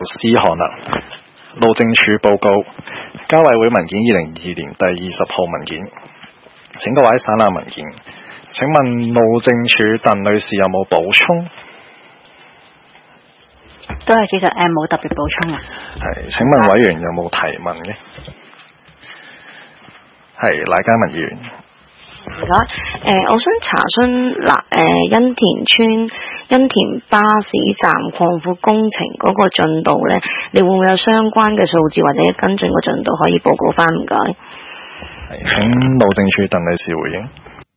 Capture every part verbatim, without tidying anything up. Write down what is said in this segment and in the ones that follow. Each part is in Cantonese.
C 項啦。路政署報告，交委會文件二零二二年第二十號文件，請各位省覽文件。請問路政署鄧女士有冇補充？ 都係其實誒冇特別補充啊。 係，請問委員有冇提問嘅？係，賴嘉文議員。 唔該，誒，我想查詢嗱，誒，欣田村欣田巴士站擴闊工程嗰個進度咧，你會唔會有相關嘅數字或者跟進個進度可以報告翻？唔該。 係，請路政署鄧女士回應。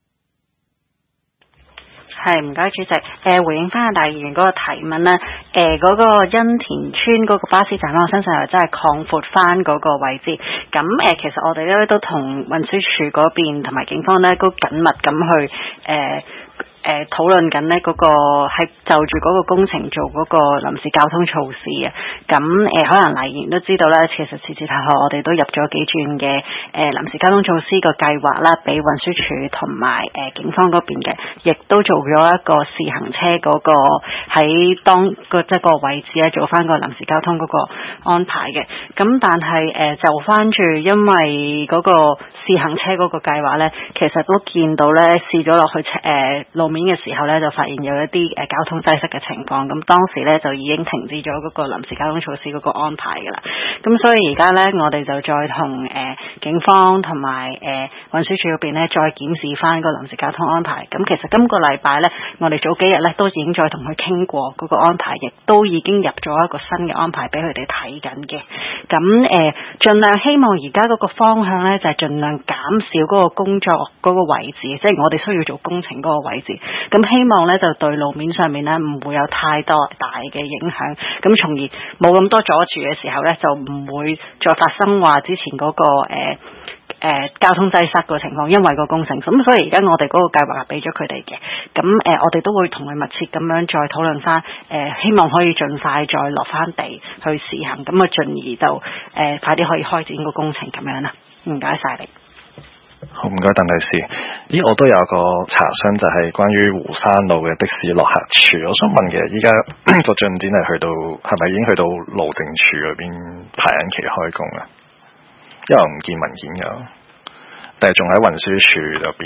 係，唔該主席。誒、呃，回應翻阿大議員嗰個提問咧，誒、呃，嗰、那個欣田村嗰個巴士站咧，我相信係真係擴闊翻嗰個位置。咁誒、呃，其實我哋咧都同運輸署嗰邊同埋警方咧都緊密咁去誒。呃誒討論緊呢嗰個係就住嗰個工程做嗰個臨時交通措施啊，咁誒、呃、可能黎議員都知道咧，其實遲遲下我哋都入咗幾轉嘅誒臨時交通措施個計劃啦，俾運輸署同埋誒警方嗰邊嘅，亦都做咗一個試行車嗰個喺當個即係個位置咧做翻個臨時交通嗰個安排嘅。咁但係誒、呃、就翻住，因為嗰個試行車嗰個計劃咧，其實都見到咧試咗落去誒、呃、路面嘅時候咧，就發現有一啲誒交通擠塞嘅情況，咁當時咧就已經停止咗嗰個臨時交通措施嗰個安排㗎啦。咁所以而家咧，我哋就再同誒、呃、警方同埋誒運輸署嗰邊咧，再檢視翻個臨時交通安排。咁其實今個禮拜咧，我哋早幾日咧都已經再同佢傾過嗰個安排，亦都已經入咗一個新嘅安排俾佢哋睇緊嘅。咁誒，盡量希望而家嗰個方向咧，就係、是、盡量減少嗰個工作嗰個位置，即、就、係、是、我哋需要做工程嗰個位置。咁希望咧就對路面上面咧唔會有太多大嘅影響，咁從而冇咁多阻住嘅時候咧，就唔會再發生話之前嗰、那個誒誒、呃呃、交通擠塞個情況，因為個工程。咁所以而家我哋嗰個計劃係俾咗佢哋嘅，咁誒、呃、我哋都會同佢密切咁樣再討論翻，誒、呃、希望可以盡快再落翻地去試行，咁啊進而就誒、呃、快啲可以開展個工程咁樣啦。唔該晒你。 好，唔該鄧女士。咦，我都有個查詢，就係關於湖山路嘅的，的士落客處。我想問嘅，依家個進展係去到係咪已經去到路政署嗰邊排緊期開工啊？因為我唔見文件㗎，但係仲喺運輸署嗰邊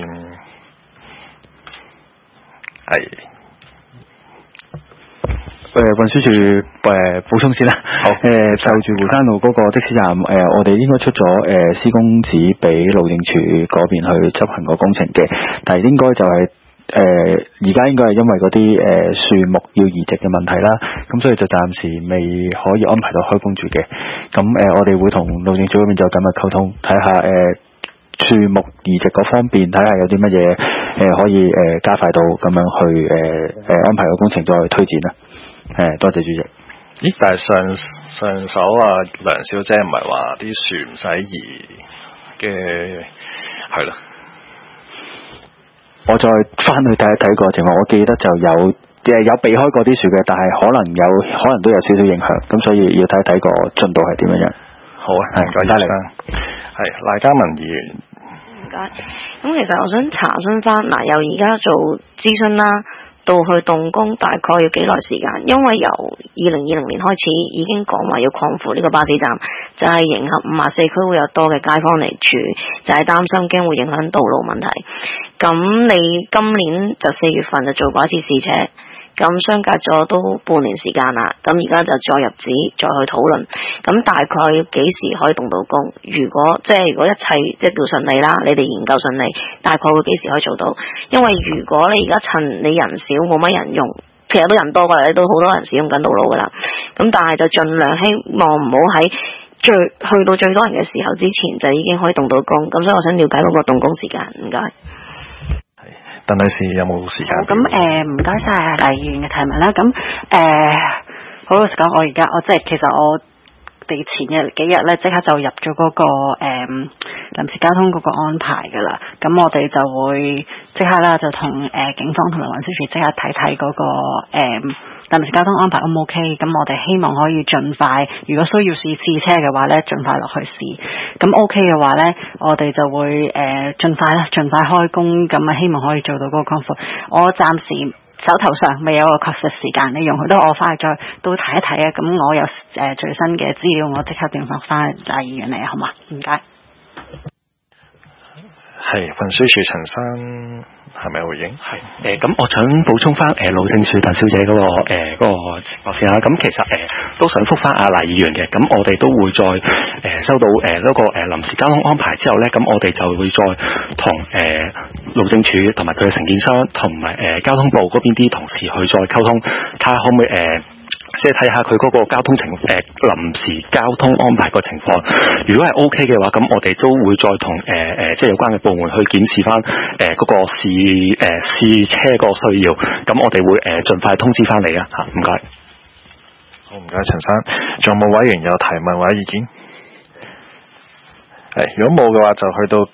係。 誒、呃、運輸署誒、呃、補充先啦。好。誒、呃、就住湖山路嗰個的士站，誒、呃、我哋應該出咗誒、呃、施工紙俾路政署嗰邊去執行個工程嘅，但係應該就係誒而家應該係因為嗰啲誒樹木要移植嘅問題啦，咁所以就暫時未可以安排到開工住嘅。咁誒、呃、我哋會同路政署嗰邊就緊密溝通，睇下誒樹木移植嗰方面，睇下有啲乜嘢誒可以誒、呃、加快到咁樣去誒誒、呃、安排個工程再推展啦。誒，多謝主席。 咦，但係上上手啊，梁小姐唔係話啲樹唔使移嘅，係啦。我再翻去睇一睇個情況，我記得就有誒有避開嗰啲樹嘅，但係可能有可能都有少少影響，咁所以要睇一睇個進度係點樣樣。好啊，唔該晒你。係賴嘉文議員。 唔該。咁其實我想查詢翻，嗱，由而家做諮詢啦，到去動工大概要幾耐時間？因為由二零二零年開始已經講話要擴闊呢個巴士站，就係、是、迎合五十四區會有多嘅街坊嚟住，就係、是、擔心驚會影響道路問題。咁你今年就四月份就做過一次試車，咁相隔咗都半年時間啦。咁而家就再入紙再去討論，咁大概幾時可以動到工？如果即係如果一切即係叫順利啦，你哋研究順利，大概會幾時可以做到？因為如果你而家趁你人少冇乜人用，其實都人多過嚟，都好多人使用緊道路噶啦。咁但係就盡量希望唔好喺最去到最多人嘅時候之前就已經可以動到工。咁所以我想了解嗰個動工時間。唔該。 鄧女士有冇時間？ 咁誒，唔該晒黎議員嘅提問啦。咁誒，好、呃、老實講，我而家我即係其實我哋前日幾日咧，即刻就入咗嗰、那個誒臨、呃、時交通嗰個安排噶啦。咁我哋就會即刻啦，就同誒、呃、警方同埋運輸署即刻睇睇嗰個誒。呃臨時交通安排 O 唔 OK？ 咁我哋希望可以盡快，如果需要試試車嘅話咧，盡快落去試。咁 OK 嘅話咧，我哋就會誒盡快啦，盡快開工。咁啊，希望可以做到嗰個擴闊。我暫時手頭上未有個確實時間，你容許到我翻去再都睇一睇啊。咁我有誒、呃、最新嘅資料，我即刻電話翻去大議員嚟，好嘛？唔該。 係運輸署陳生係咪回應？ 係誒，咁、呃、我想補充翻誒路政署鄧小姐嗰、那個誒嗰、呃那個情況先啦。咁其實誒、呃、都想覆翻阿黎議員嘅。咁我哋都會再誒、呃、收到誒嗰、呃那個誒臨、呃、時交通安排之後咧，咁我哋就會再同誒、呃、路政署同埋佢嘅承建商同埋誒交通部嗰邊啲同事去再溝通，睇下可唔可以誒。呃即係睇下佢嗰個交通情誒、呃、臨時交通安排個情況，如果係 O K 嘅話，咁我哋都會再同誒誒即係有關嘅部門去檢視翻誒嗰個試誒、呃、試車個需要，咁我哋會誒盡、呃、快通知翻你啊嚇，唔該。 好，唔該陳生，仲有冇委員有提問或者意見？係，如果冇嘅話，就去到